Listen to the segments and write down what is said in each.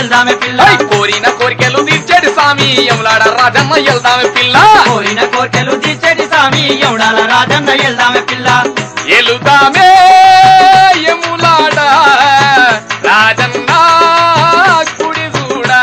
ఎల్దామె పిల్ల కోరిన కోరికలు తీర్చేటి స్వామి యములాడ రాజన్న ఎల్దామె పిల్ల కోరిన కోరికలు తీర్చేటి స్వామి యములాడ రాజన్న ఎల్దామె పిల్ల ఎలుదామే యములాడ రాజన్న గుడి చూడా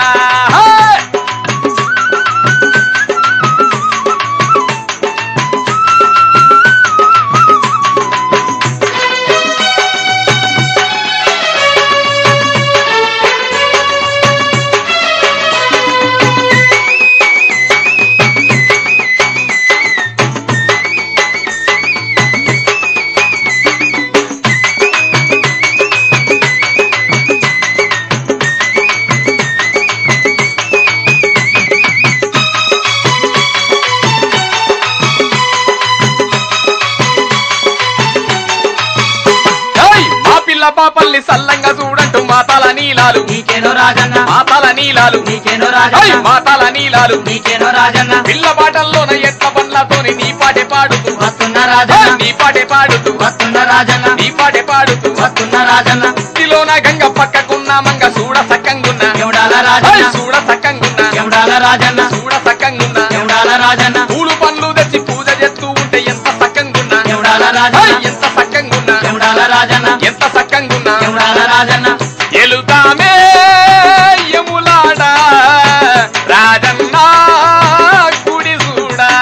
పాపల్ని సల్లంగా చూడంటూ మాతాల నీలాలు నీకేనో రాజన్న మాతాల నీలాలు నీకేనో రాజన్న మాతాల నీలాలు నీకేనో రాజన్న పిల్ల పాటల్లోన ఎట్ల బండ్లతోని నీ పాటే పాడుతూ వస్తున్న రాజన్న నీ పాటే పాడుతూ వస్తున్న రాజన్న నీ పాటే పాడుతూ వస్తున్న రాజన్న ఇంటిలోన గంగ పక్కకున్న మంగ చూడ సక్కంగున్న ఎవడాల రాజన్న చూడ సక్కంగున్న ఎవడాల రాజన్న చూడ సక్కంగున్న ఎవడాల రాజన్న పూలు పండ్లు తెచ్చి పూజ చేస్తూ ఉంటే ఎంత సక్కంగున్న ఎవడాల రాజన్న ఎంత సక్కంగున్న ఎవడాల రాజన్న ఎంత సక్కంగున్న ఎవడాల రాజన్న ఎలుదామే యములాడ రాజన్న గుడి చూడా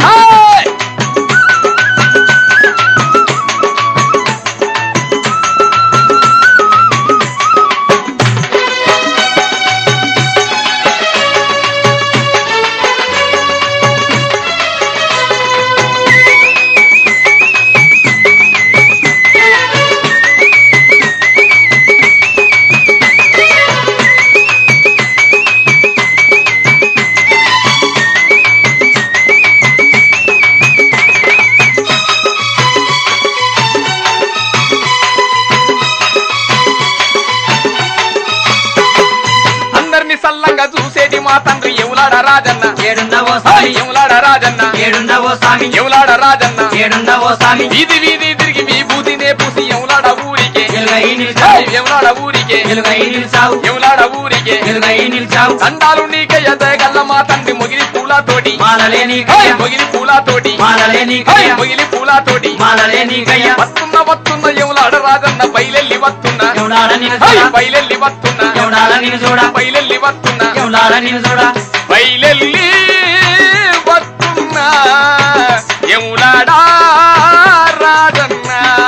సల్లంగా చూసేటి మా తండ్రి యములాడ రాజన్న ఏడుందవో స్వామి యములాడ రాజన్న ఏడుందవో స్వామి యములాడ రాజన్న ఏడుందవో స్వామి వీధి వీధి తిరిగి విభూతినే పూసి యములాడ ఊరికే వెలుగై నిలిచావు యములాడ ఊరికే వెలుగై నిలిచావు యములాడ ఊరికే వెలుగై నిలిచావు దండాలు నీకే ఎదగల్ల మా తండ్రి మొగిలి పూలతోటి మాలలే నీకయ్య మొగిలి పూలతోటి మాలలే నీకయ్య మొగిలి పూలతోటి మాలలే నీకయ్య వస్తున్న యములాడ రాజన్న బయలెల్లి వస్తున్నా ఎవడాల నిన్ను చూడ బయలెల్లి వస్తున్నా ఎవడాల నిన్ను చూడ బయలెల్లి వస్తున్నా ఎవడాల నిన్ను చూడ బయలెల్లి వస్తున్నా యములాడ రాజన్న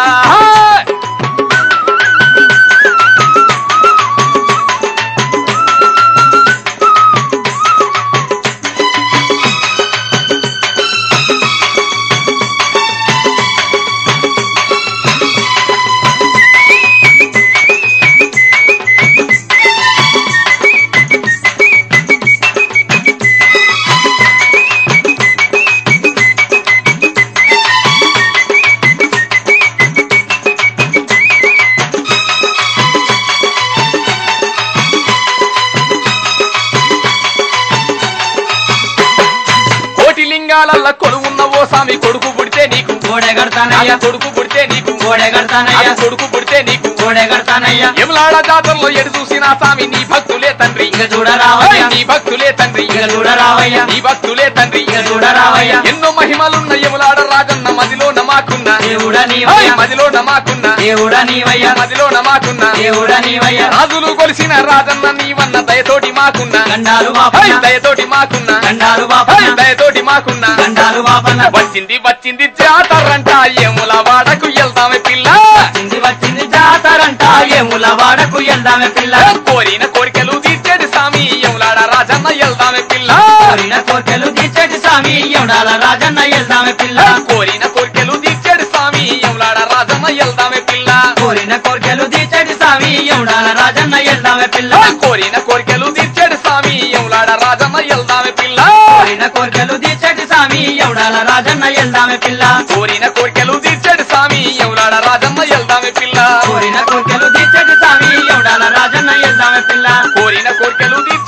లింగాలల్ల కొలువున్న ఓ స్వామి కొడుకు పుడితే నీకు గోడె కడతానయ్యా కొడుకు పుడితే నీకు గోడె కడతానయ్యా కొడుకు పుడితే నీకు గోడె కడతానయ్యా యములాడ జాతరలో ఎడు చూసిన స్వామి నీ భక్తులే తండ్రి ఇక చూడరావయ్యా నీ భక్తులే తండ్రి ఇక చూడరావయ్యా నీ భక్తులే తండ్రి ఇక చూడరావయ్యా ఎన్నో మహిమలున్న యములాడ రాజన్న మదిలో నమాకున్న దేవుడా నీవయ్యా మదిలో నమాకున్న దేవుడా నీవయ్యా మదిలో నమాకున్న దేవుడా నీవయ్యా రాజులు కొలిసిన రాజన్న నీవన్న దయతోటి మాకున్న గండాలు బాపన్న దయతోటి మాకున్న గండాలు బాపన్న దయతోటి మాకున్న గండాలు బాపన్న వచ్చింది జాతరంట యముల వాడకు వెళ్దామే పిల్ల వచ్చింది జాతరంట యముల వాడకు వెళ్దామే పిల్ల కోరిన కోరికలు తీర్చేది స్వామి యములాడ రాజన్న వెళ్దామే పిల్ల కోరిన కోరికలు తీర్చేటి స్వామి యములాడ రాజన్న వెళ్దామే పిల్ల కోరిన కోరికలు తీర్చేది స్వామి యములాడ రాజన్న వెళ్దామే పిల్ల కోరిన కోరికలు తీర్చేటి స్వామి యములాడ రాజన్న వెళ్దామే పిల్ల కోరిన కోరికలు తీర్చేది స్వామి యములాడ రాజన్న వెళ్దామే పిల్ల కోరిన కోరికలు తీర్చేటి స్వామి యములాడ రాజన్న వెళ్దామే పిల్ల కోరిన కోరికలు తీర్చేది స్వామి యములాడ రాజన్న వెళ్దామే పిల్ల కోరిన కోరికలు తీర్చేటి స్వామి యములాడ రాజన్న వెళ్దామే పిల్ల కోరిన కోరికలు